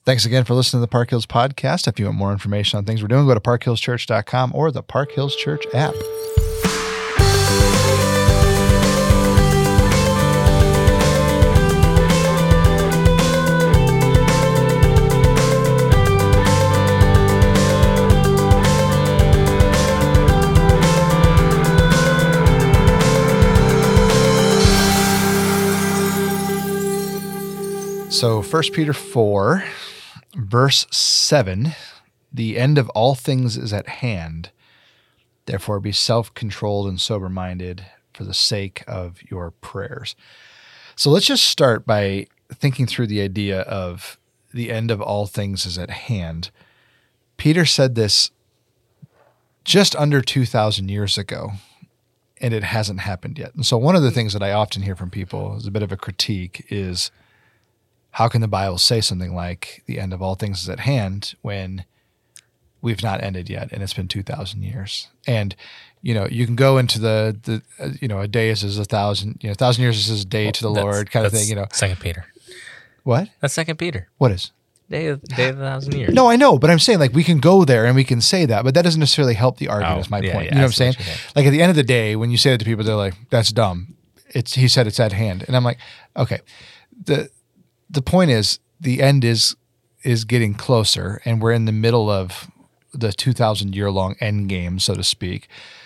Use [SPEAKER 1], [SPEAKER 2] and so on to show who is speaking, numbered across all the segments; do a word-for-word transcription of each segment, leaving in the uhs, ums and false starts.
[SPEAKER 1] Thanks again for listening to the Park Hills Podcast. If you want more information on things we're doing, go to park hills church dot com or the Park Hills Church app. So First Peter four, verse seven, the end of all things is at hand. Therefore be self-controlled and sober-minded for the sake of your prayers. So let's just start by thinking through the idea of the end of all things is at hand. Peter said this just under two thousand years ago, and it hasn't happened yet. And so one of the things that I often hear from people as a bit of a critique is, how can the Bible say something like the end of all things is at hand when we've not ended yet and it's been two thousand years? And, you know, you can go into the, the uh, you know, a day is as a thousand, you know, a thousand years is as a day well, to the Lord kind of thing, you know.
[SPEAKER 2] Second Peter.
[SPEAKER 1] What?
[SPEAKER 2] That's Second Peter.
[SPEAKER 1] What is?
[SPEAKER 2] Day of, day of a thousand years.
[SPEAKER 1] No, I know, but I'm saying like we can go there and we can say that, but that doesn't necessarily help the argument
[SPEAKER 2] oh,
[SPEAKER 1] is my
[SPEAKER 2] yeah,
[SPEAKER 1] point.
[SPEAKER 2] Yeah,
[SPEAKER 1] you know what I'm saying?
[SPEAKER 2] What
[SPEAKER 1] like at the end of the day, when you say that to people, they're like, that's dumb. It's He said it's at hand. And I'm like, okay, the the point is, the end is is getting closer, and we're in the middle of the two thousand year long end game, so to speak.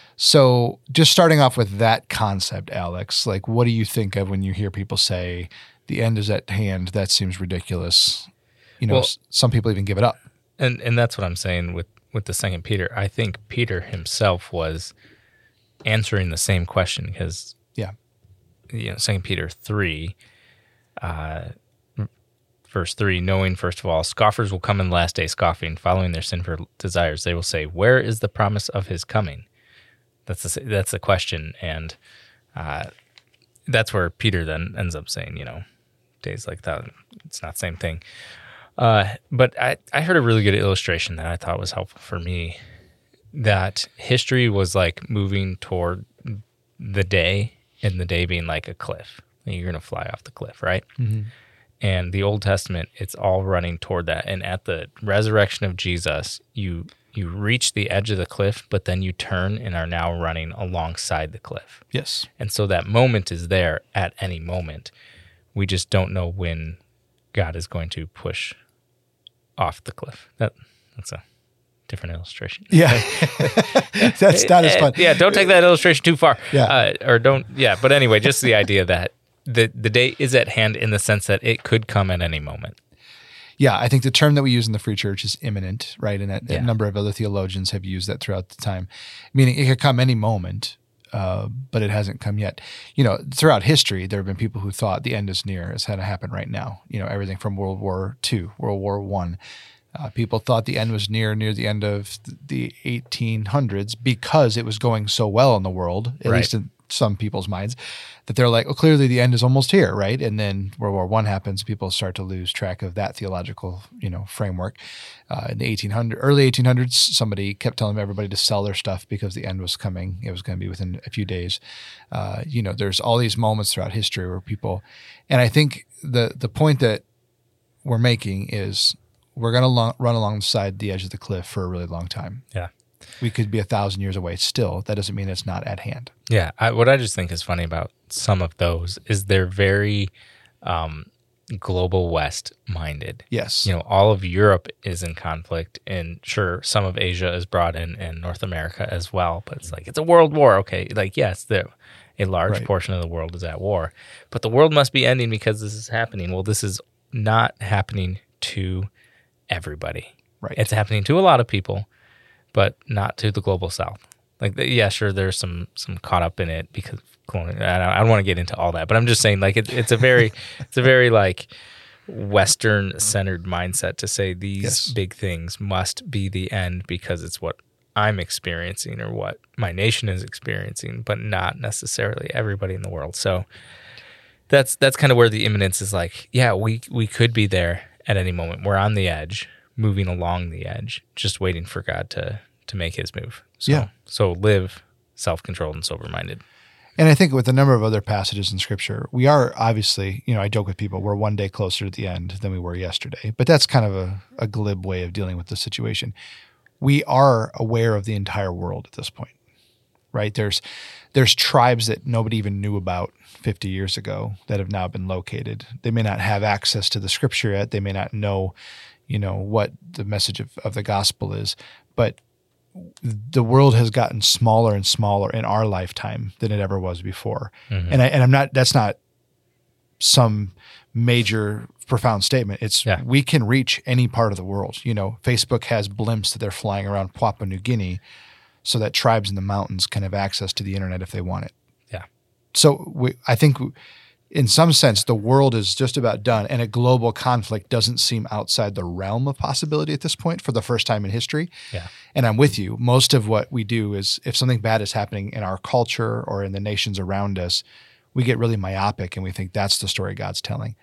[SPEAKER 1] So just starting off with that concept, Alex, like what do you think of when you hear people say the end is at hand? That seems ridiculous. You know,
[SPEAKER 2] well,
[SPEAKER 1] s- some people even give it up.
[SPEAKER 2] And and that's what I'm saying with, with the Second Peter. I think Peter himself was answering the same question because,
[SPEAKER 1] yeah,
[SPEAKER 2] you know, Second Peter three, uh, verse three, knowing, first of all, scoffers will come in the last day, scoffing, following their sinful desires. They will say, where is the promise of his coming? That's the, that's the question. And uh, that's where Peter then ends up saying, you know, days like that, it's not the same thing. Uh, but I, I heard a really good illustration that I thought was helpful for me, that history was like moving toward the day, and the day being like a cliff. You're going to fly off the cliff, right?
[SPEAKER 1] Mm-hmm.
[SPEAKER 2] And the Old Testament, it's all running toward that. And at the resurrection of Jesus, you you reach the edge of the cliff, but then you turn and are now running alongside the cliff.
[SPEAKER 1] Yes.
[SPEAKER 2] And so that moment is there at any moment. We just don't know when God is going to push off the cliff. That That's a different illustration.
[SPEAKER 1] Yeah. That's not as fun.
[SPEAKER 2] Yeah, don't take that illustration too far.
[SPEAKER 1] Yeah.
[SPEAKER 2] Uh, or don't, yeah. But anyway, just the idea that the the day is at hand in the sense that it could come at any moment.
[SPEAKER 1] Yeah, I think the term that we use in the Free Church is imminent, right? And a,
[SPEAKER 2] Yeah.
[SPEAKER 1] a number of other theologians have used that throughout the time, meaning it could come any moment, uh, but it hasn't come yet. You know, throughout history, there have been people who thought the end is near, it's had to happen right now. You know, everything from World War Two, World War One. Uh, people thought the end was near, near the end of the eighteen hundreds because it was going so well in the world, at
[SPEAKER 2] Right.
[SPEAKER 1] least in some people's minds, that they're like, oh, clearly the end is almost here, right? And then World War One happens, people start to lose track of that theological, you know, framework. Uh, in the eighteen hundreds, early eighteen hundreds, somebody kept telling everybody to sell their stuff because the end was coming. It was going to be within a few days. Uh, you know, there's all these moments throughout history where people, and I think the the point that we're making is we're going to lo- run alongside the edge of the cliff for a really long time.
[SPEAKER 2] Yeah.
[SPEAKER 1] We could be a thousand years away still. That doesn't mean it's not at hand.
[SPEAKER 2] Yeah. I, what I just think is funny about some of those is they're very um, global West minded.
[SPEAKER 1] Yes.
[SPEAKER 2] You know, all of Europe is in conflict, and sure, some of Asia is brought in, and North America as well. But it's like, it's a world war. Okay. Like, yes, the, a large
[SPEAKER 1] Right.
[SPEAKER 2] portion of the world is at war, but the world must be ending because this is happening. Well, this is not happening to everybody.
[SPEAKER 1] Right.
[SPEAKER 2] It's happening to a lot of people, but not to the global South. Like, yeah, sure, there's some some caught up in it because colonial. I don't, I don't want to get into all that, but I'm just saying, like, it, it's a very, it's a very like Western centered mindset to say these
[SPEAKER 1] Yes.
[SPEAKER 2] big things must be the end because it's what I'm experiencing or what my nation is experiencing, but not necessarily everybody in the world. So that's that's kind of where the imminence is. Like, yeah, we we could be there at any moment. We're on the edge, moving along the edge, just waiting for God to to make his move. So,
[SPEAKER 1] Yeah.
[SPEAKER 2] So live self-controlled and sober-minded.
[SPEAKER 1] And I think with a number of other passages in Scripture, we are obviously, you know, I joke with people, we're one day closer to the end than we were yesterday. But that's kind of a, a glib way of dealing with the situation. We are aware of the entire world at this point, right? There's there's tribes that nobody even knew about fifty years ago that have now been located. They may not have access to the Scripture yet. They may not know, you know, what the message of, of the gospel is. But the world has gotten smaller and smaller in our lifetime than it ever was before. Mm-hmm. And I, and I'm not, that's not some major profound statement. It's, yeah. we can reach any part of the world. You know, Facebook has blimps that they're flying around Papua New Guinea so that tribes in the mountains can have access to the internet if they want it.
[SPEAKER 2] Yeah.
[SPEAKER 1] So we, I think in some sense, the world is just about done, and a global conflict doesn't seem outside the realm of possibility at this point for the first time in history.
[SPEAKER 2] Yeah.
[SPEAKER 1] And I'm with you. Most of what we do is if something bad is happening in our culture or in the nations around us, we get really myopic and we think that's the story God's telling.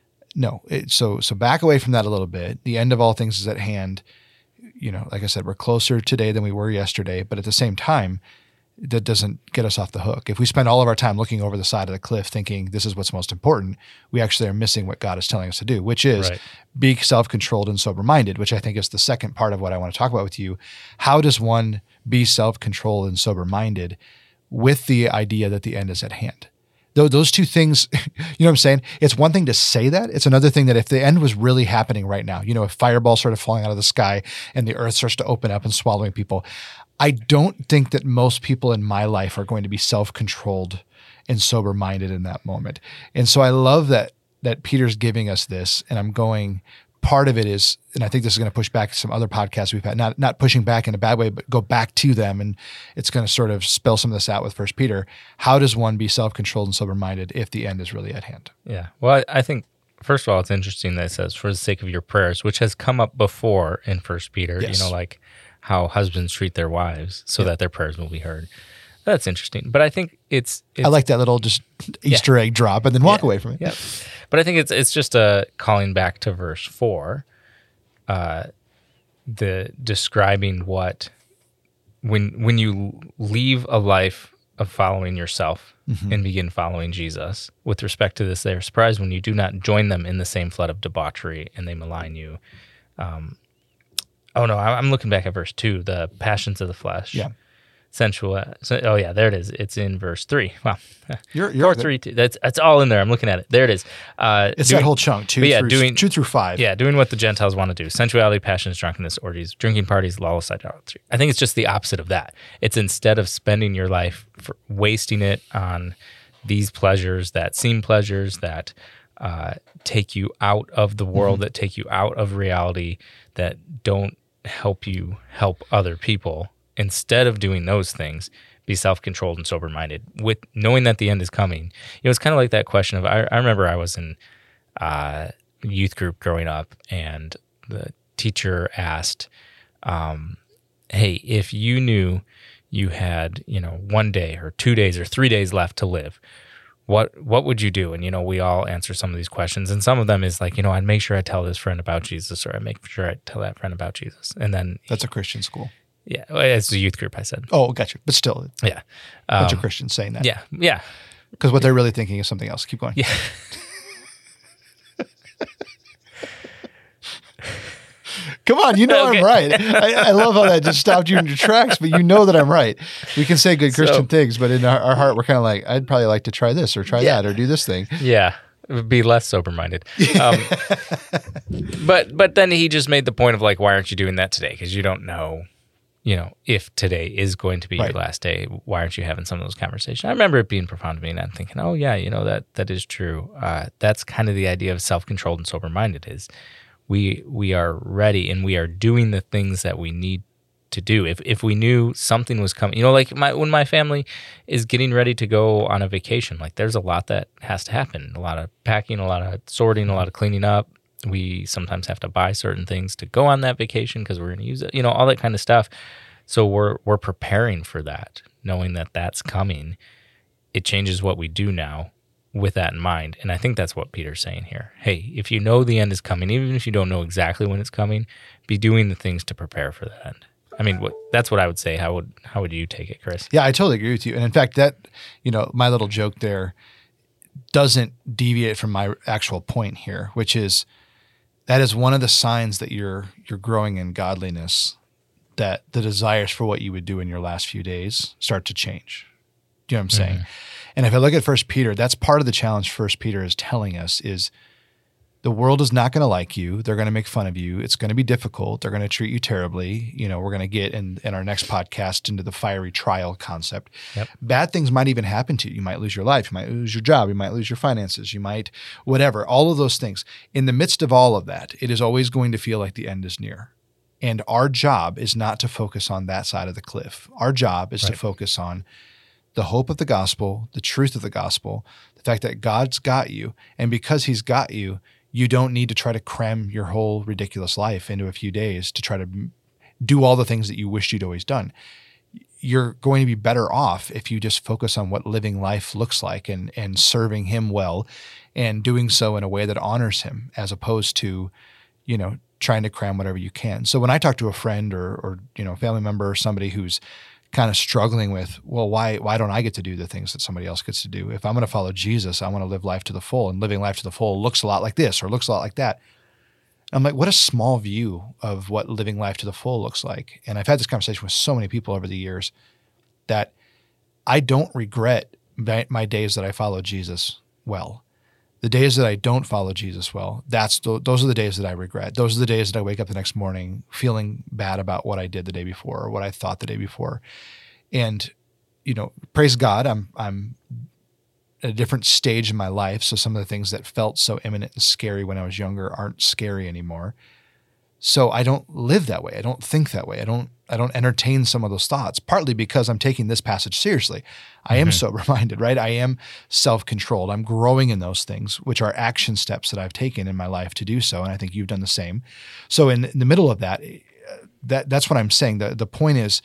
[SPEAKER 1] No. It, so, so back away from that a little bit. The end of all things is at hand. You know, like I said, we're closer today than we were yesterday, but at the same time, that doesn't get us off the hook. If we spend all of our time looking over the side of the cliff thinking this is what's most important, we actually are missing what God is telling us to do, which is right. be self-controlled and sober-minded, which I think is the second part of what I want to talk about with you. How does one be self-controlled and sober-minded with the idea that the end is at hand? Though those two things, you know what I'm saying? It's one thing to say that. It's another thing that if the end was really happening right now, you know, if fireballs started falling out of the sky and the earth starts to open up and swallowing people, I don't think that most people in my life are going to be self-controlled and sober-minded in that moment. And so I love that that Peter's giving us this, and I'm going, part of it is, and I think this is going to push back some other podcasts we've had, not not pushing back in a bad way, but go back to them, and it's going to sort of spell some of this out with First Peter. How does one be self-controlled and sober-minded if the end is really at hand?
[SPEAKER 2] Yeah. Well, I, I think, first of all, it's interesting that it says, for the sake of your prayers, which has come up before in First Peter, yes. you know, like, how husbands treat their wives so yeah. that their prayers will be heard. That's interesting. But I think it's... it's
[SPEAKER 1] I like that little just Easter yeah. egg drop and then walk
[SPEAKER 2] yeah.
[SPEAKER 1] away from it.
[SPEAKER 2] Yeah. But I think it's it's just a calling back to verse four, uh, the describing what... When, when you leave a life of following yourself mm-hmm. and begin following Jesus, with respect to this, they're surprised when you do not join them in the same flood of debauchery and they malign you. Um Oh, no, I'm looking back at verse two, the passions of the flesh.
[SPEAKER 1] Yeah.
[SPEAKER 2] Sensual. So, oh, yeah, there it is. It's in verse three. Wow.
[SPEAKER 1] You're, you're
[SPEAKER 2] Four, three, two. That's, that's all in there. I'm looking at it. There it is. Uh,
[SPEAKER 1] it's
[SPEAKER 2] doing,
[SPEAKER 1] that whole chunk, two,
[SPEAKER 2] yeah,
[SPEAKER 1] through,
[SPEAKER 2] doing,
[SPEAKER 1] two through five.
[SPEAKER 2] Yeah, doing what the Gentiles want to do. Sensuality, passions, drunkenness, orgies, drinking parties, lawless idolatry. I think it's just the opposite of that. It's instead of spending your life for wasting it on these pleasures that seem pleasures that uh, take you out of the world, mm-hmm. that take you out of reality, that don't help you help other people. Instead of doing those things, be self-controlled and sober-minded with knowing that the end is coming. You know, it's kind of like that question of, I, I remember I was in uh youth group growing up, and the teacher asked, um, hey, if you knew you had, you know, one day or two days or three days left to live, What what would you do? And, you know, we all answer some of these questions. And some of them is like, you know, I'd make sure I tell this friend about Jesus, or I'd make sure I tell that friend about Jesus. And then...
[SPEAKER 1] That's a Christian school.
[SPEAKER 2] Yeah. It's a youth group, I said.
[SPEAKER 1] Oh, gotcha. But still.
[SPEAKER 2] Yeah.
[SPEAKER 1] A bunch
[SPEAKER 2] um,
[SPEAKER 1] of Christians saying that.
[SPEAKER 2] Yeah. Yeah.
[SPEAKER 1] Because what they're really thinking is something else. Keep going.
[SPEAKER 2] Yeah.
[SPEAKER 1] Come on, you know
[SPEAKER 2] okay.
[SPEAKER 1] I'm right. I, I love how that just stopped you in your tracks, but you know that I'm right. We can say good Christian so, things, but in our, our heart, we're kind of like, I'd probably like to try this or try yeah. that or do this thing.
[SPEAKER 2] Yeah, be less sober-minded. Um, but but then he just made the point of like, why aren't you doing that today? Because you don't know, you know, if today is going to be right. your last day. Why aren't you having some of those conversations? I remember it being profound to me, and I'm thinking, oh yeah, you know, that that is true. Uh, that's kind of the idea of self-controlled and sober-minded is. We we are ready and we are doing the things that we need to do. If if we knew something was coming, you know, like my when my family is getting ready to go on a vacation, like there's a lot that has to happen. A lot of packing, a lot of sorting, a lot of cleaning up. We sometimes have to buy certain things to go on that vacation because we're going to use it, you know, all that kind of stuff. So we're we're preparing for that, knowing that that's coming. It changes what we do now with that in mind. And I think that's what Peter's saying here. Hey, if you know the end is coming, even if you don't know exactly when it's coming, be doing the things to prepare for that end. I mean, what, that's what I would say. How would how would you take it, Chris?
[SPEAKER 1] Yeah, I totally agree with you. And in fact, that, you know, my little joke there doesn't deviate from my actual point here, which is that is one of the signs that you're you're growing in godliness, that the desires for what you would do in your last few days start to change. Do you know what I'm saying?
[SPEAKER 2] Mm-hmm.
[SPEAKER 1] And if I look at First Peter, that's part of the challenge First Peter is telling us is the world is not going to like you. They're going to make fun of you. It's going to be difficult. They're going to treat you terribly. You know, we're going to get in, in our next podcast into the fiery trial concept.
[SPEAKER 2] Yep.
[SPEAKER 1] Bad things might even happen to you. You might lose your life. You might lose your job. You might lose your finances. You might, whatever, all of those things. In the midst of all of that, it is always going to feel like the end is near. And our job is not to focus on that side of the cliff. Our job is
[SPEAKER 2] Right.
[SPEAKER 1] to focus on the hope of the gospel, the truth of the gospel, the fact that God's got you. And because he's got you, you don't need to try to cram your whole ridiculous life into a few days to try to do all the things that you wished you'd always done. You're going to be better off if you just focus on what living life looks like and, and serving him well and doing so in a way that honors him, as opposed to, you know, trying to cram whatever you can. So when I talk to a friend or, or you know, family member or somebody who's kind of struggling with, well, why why don't I get to do the things that somebody else gets to do? If I'm going to follow Jesus, I want to live life to the full, and living life to the full looks a lot like this or looks a lot like that. I'm like, what a small view of what living life to the full looks like. And I've had this conversation with so many people over the years that I don't regret my, my days that I followed Jesus well. The days that I don't follow Jesus well, that's the, those are the days that I regret. Those are the days that I wake up the next morning feeling bad about what I did the day before or what I thought the day before. And, you know, praise God, I'm I'm at a different stage in my life. So some of the things that felt so imminent and scary when I was younger aren't scary anymore. So I don't live that way. I don't think that way. I don't I don't entertain some of those thoughts, partly because I'm taking this passage seriously. I am
[SPEAKER 2] Mm-hmm.
[SPEAKER 1] sober-minded, right? I am self-controlled. I'm growing in those things, which are action steps that I've taken in my life to do so, and I think you've done the same. So in, in the middle of that, that that's what I'm saying. The, the point is,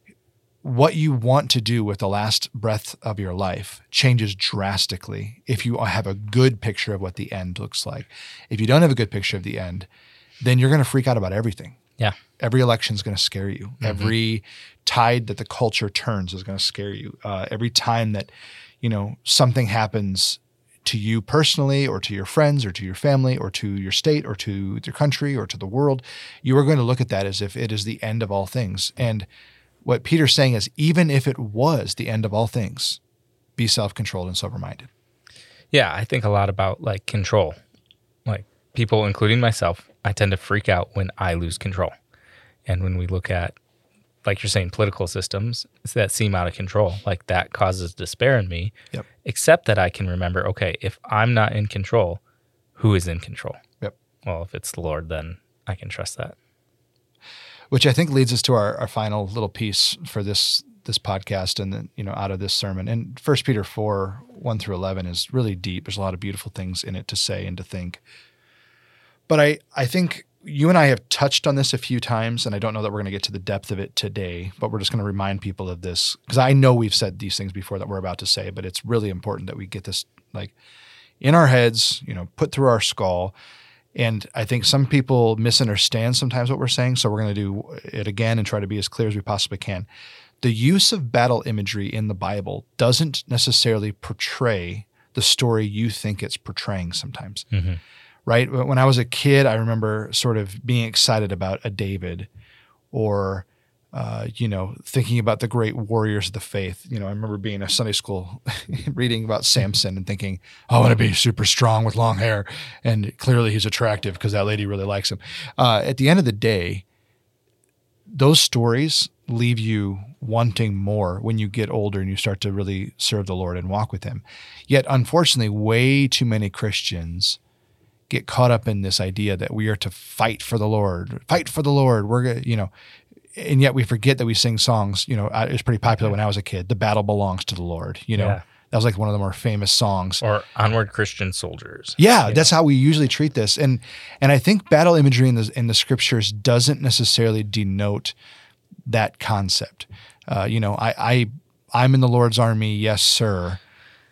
[SPEAKER 1] what you want to do with the last breath of your life changes drastically if you have a good picture of what the end looks like. If you don't have a good picture of the end, then you're going to freak out about everything.
[SPEAKER 2] Yeah.
[SPEAKER 1] Every election is going to scare you. Mm-hmm. Every tide that the culture turns is going to scare you. Uh, every time that, you know, something happens to you personally or to your friends or to your family or to your state or to your country or to the world, you are going to look at that as if it is the end of all things. And what Peter's saying is, even if it was the end of all things, be self-controlled and sober-minded.
[SPEAKER 2] Yeah, I think a lot about like control. Like people, including myself, I tend to freak out when I lose control. And when we look at, like you're saying, political systems that seem out of control, like that causes despair in me,
[SPEAKER 1] Yep.
[SPEAKER 2] except that I can remember, okay, if I'm not in control, who is in control?
[SPEAKER 1] Yep.
[SPEAKER 2] Well, if it's the Lord, then I can trust that.
[SPEAKER 1] Which I think leads us to our, our final little piece for this this podcast and then, you know, out of this sermon. And First Peter four, one through eleven is really deep. There's a lot of beautiful things in it to say and to think. But I, I think you and I have touched on this a few times, and I don't know that we're going to get to the depth of it today, but we're just going to remind people of this, because I know we've said these things before that we're about to say, but it's really important that we get this like in our heads, you know, put through our skull. And I think some people misunderstand sometimes what we're saying, so we're going to do it again and try to be as clear as we possibly can. The use of battle imagery in the Bible doesn't necessarily portray the story you think it's portraying sometimes.
[SPEAKER 2] Mm-hmm.
[SPEAKER 1] Right? When I was a kid, I remember sort of being excited about a David or, uh, you know, thinking about the great warriors of the faith. You know, I remember being in a Sunday school reading about Samson and thinking, oh, I want to be super strong with long hair. And clearly he's attractive because that lady really likes him. Uh, at the end of the day, those stories leave you wanting more when you get older and you start to really serve the Lord and walk with him. Yet, unfortunately, way too many Christians get caught up in this idea that we are to fight for the Lord, fight for the Lord. We're gonna, you know, and yet we forget that we sing songs. You know, it was pretty popular when I was a kid. The battle belongs to the Lord. You know,
[SPEAKER 2] Yeah.
[SPEAKER 1] that was like one of the more famous songs.
[SPEAKER 2] Or Onward Christian Soldiers.
[SPEAKER 1] Yeah,
[SPEAKER 2] You
[SPEAKER 1] that's
[SPEAKER 2] know?
[SPEAKER 1] how we usually treat this. And and I think battle imagery in the in the scriptures doesn't necessarily denote that concept. Uh, you know, I, I I'm in the Lord's army, yes, sir.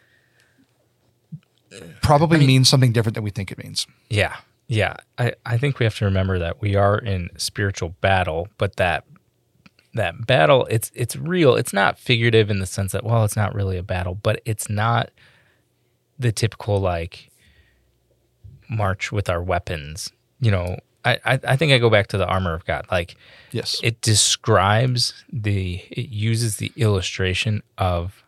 [SPEAKER 1] Probably
[SPEAKER 2] I mean-
[SPEAKER 1] means something different than we think it means.
[SPEAKER 2] Yeah. Yeah. I, I think we have to remember that we are in spiritual battle, but that that battle, it's it's real. It's not figurative in the sense that, well, it's not really a battle, but it's not the typical like march with our weapons. You know, I, I, I think I go back to the armor of God. Like,
[SPEAKER 1] Yes.
[SPEAKER 2] it describes the, it uses the illustration of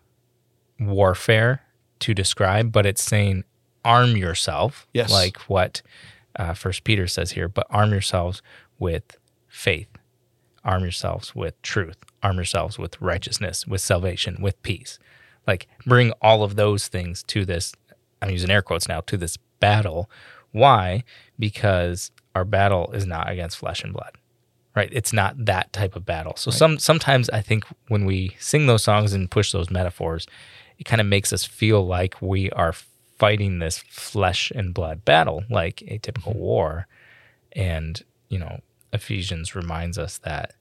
[SPEAKER 2] warfare to describe, but it's saying arm yourself.
[SPEAKER 1] Yes.
[SPEAKER 2] Like what uh, First Peter says here, but arm yourselves with faith, arm yourselves with truth, arm yourselves with righteousness, with salvation, with peace. Like, bring all of those things to this, I'm using air quotes now, to this battle. Why? Because our battle is not against flesh and blood, right? It's not that type of battle. So
[SPEAKER 1] Right.
[SPEAKER 2] some sometimes I think when we sing those songs and push those metaphors, it kind of makes us feel like we are fighting this flesh and blood battle, like a typical
[SPEAKER 1] Mm-hmm.
[SPEAKER 2] war. And, you know, Ephesians reminds us that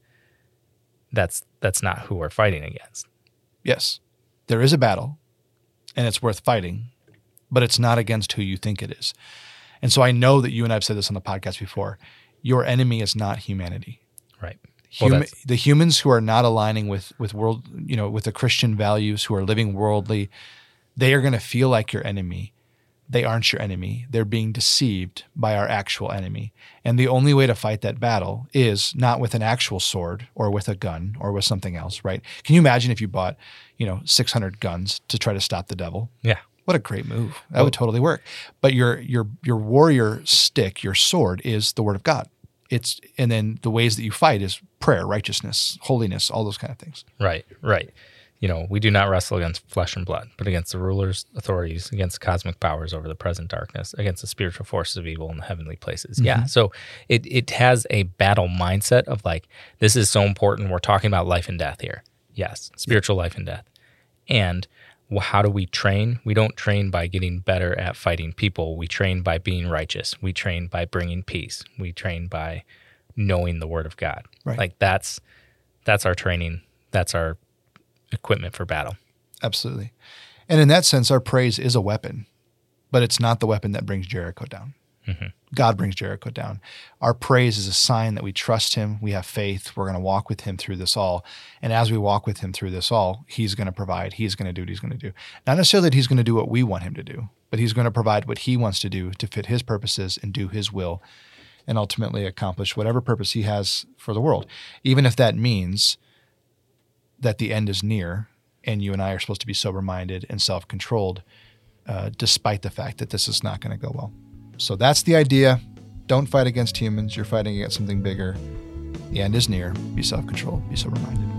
[SPEAKER 2] that's that's not who we're fighting against.
[SPEAKER 1] Yes. There is a battle, and it's worth fighting, but it's not against who you think it is. And so I know that you and I have said this on the podcast before. Your enemy is not humanity.
[SPEAKER 2] Right. Well,
[SPEAKER 1] Huma-
[SPEAKER 2] that's-
[SPEAKER 1] the humans who are not aligning with with world, you know, with the Christian values, who are living worldly, they are going to feel like your enemy. They aren't your enemy. They're being deceived by our actual enemy. And the only way to fight that battle is not with an actual sword or with a gun or with something else, right? Can you imagine if you bought, you know, six hundred guns to try to stop the devil?
[SPEAKER 2] Yeah.
[SPEAKER 1] What a great move. That would totally work. But your your your warrior stick, your sword, is the word of God. It's and then the ways that you fight is prayer, righteousness, holiness, all those kind of things.
[SPEAKER 2] Right, right. You know, we do not wrestle against flesh and blood, but against the rulers, authorities, against cosmic powers over the present darkness, against the spiritual forces of evil in the heavenly places. Yeah. So it it has a battle mindset of like, this is so important. We're talking about life and death here. Yes, spiritual life and death. And well, how do we train? We don't train by getting better at fighting people. We train by being righteous. We train by bringing peace. We train by knowing the word of God.
[SPEAKER 1] Right.
[SPEAKER 2] Like that's that's our training. That's our equipment for battle.
[SPEAKER 1] Absolutely. And in that sense, our praise is a weapon, but it's not the weapon that brings Jericho down.
[SPEAKER 2] Mm-hmm.
[SPEAKER 1] God brings Jericho down. Our praise is a sign that we trust him. We have faith. We're going to walk with him through this all. And as we walk with him through this all, he's going to provide. He's going to do what he's going to do. Not necessarily that he's going to do what we want him to do, but he's going to provide what he wants to do to fit his purposes and do his will and ultimately accomplish whatever purpose he has for the world. Even if that means that the end is near and you and I are supposed to be sober-minded and self-controlled, uh, despite the fact that this is not going to go well. So that's the idea. Don't fight against humans. You're fighting against something bigger. The end is near. Be self-controlled. Be sober-minded.